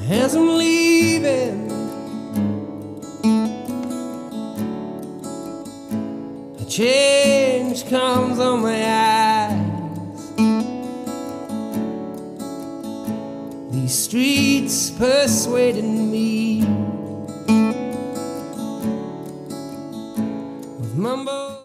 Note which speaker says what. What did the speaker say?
Speaker 1: as I'm leaving, a change comes on my eyes. These streets persuaded me with mumble.